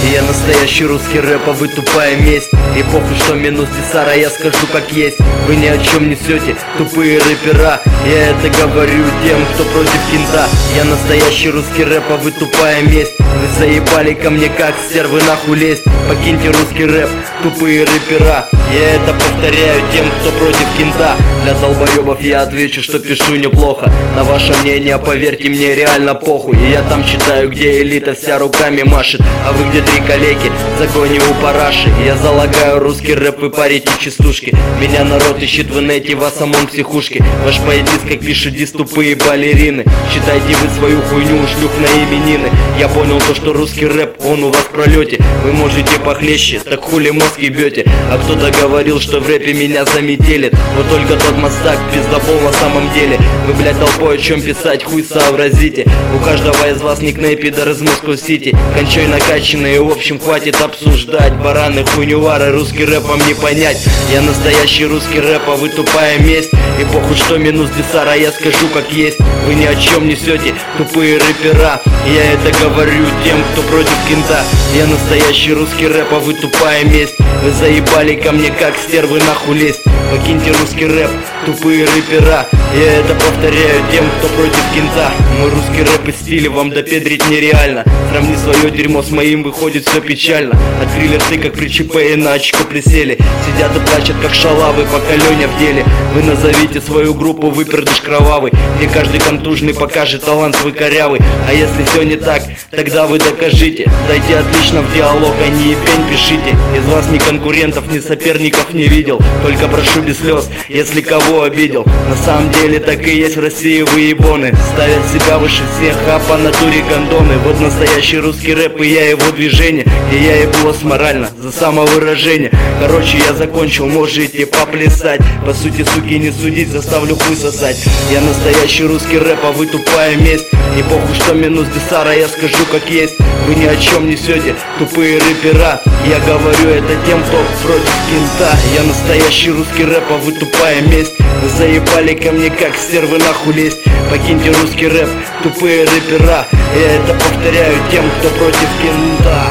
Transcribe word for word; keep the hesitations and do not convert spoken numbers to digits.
Я настоящий русский рэп, а вы тупая месть. И похуй, что минус десара, я скажу как есть. Вы ни о чем несете, тупые рэпера. Я это говорю тем, кто против кента. Я настоящий русский рэп, а вы тупая месть. Вы заебали ко мне как стервы нахуй лезть. Покиньте русский рэп, тупые рэпера. Я это повторяю тем, кто против кента. Для долбоебов я отвечу, что пишу неплохо. На ваше мнение, поверьте мне, реально похуй. И я там читаю, где элита вся руками машет, а вы где три калеки в загоне у параши. Я залагаю русский рэп, вы парите частушки. Меня народ ищет в инете, в самом психушке. Ваш поедис, как пишут дис, тупые балерины. Считайте вы свою хуйню у шлюх на именины. Я понял то, что русский рэп, он у вас в пролете. Вы можете похлеще, так хули мозг ебете. А кто-то говорил, что в рэпе меня заметелит. Вот только тот мастак, пиздобол на самом деле. Вы, блядь, толпой о чем писать, хуй сообразите. У каждого из вас никнейм пидор из Москвы-Сити. Кончой накачанные, в общем, хватит обсуждать. Бараны, хуйнювары, русский рэп вам не понять. Я настоящий русский рэп, а вы тупая месть. И похуй, что минус десара, я скажу как есть. Вы ни о чем несете, тупые рэпера. Я это говорю тем, кто против кента. Я настоящий русский рэп, а вы тупая месть. Вы заебали ко мне как стервы нахуй лезть. Покиньте русский рэп, тупые рэпера. Я это повторяю тем, кто против кента. Мой русский рэп и стиль вам допедрить нереально. Сравни свое дерьмо с моим, выходит все печально. Открыли рты, как при ЧП, и на очко присели. Сидят и плачут, как шалавы, пока Леня в деле. Вы назовите свою группу выпердыш кровавый, где каждый контужный покажет талант свой корявый. А если все не так, тогда вы докажите. Дайте отлично в диалог, а не пень пишите. Из вас ни конкурентов, ни соперников не видел. Только прошу без слез, если кого обидел. На самом деле так и есть в России выебоны. Ставят себя выше всех, а по натуре гондоны. Вот настоящий русский рэп и я его движение, где я ебу вас морально за самовыражение. Короче, я закончил, можете поплясать. По сути, суки, не судить, заставлю хуй сосать. Я настоящий русский рэп, а вы тупая месть. И похуй, что минус десара, я скажу как есть. Вы ни о чем несете, тупые рэпера. Я говорю это тем, кто против кента. Я настоящий русский рэп, а вы тупая месть. Вы заебали ко мне как стервы нахуй лезть. Покиньте русский рэп, тупые рэпера. Я это повторяю тем, кто против кента.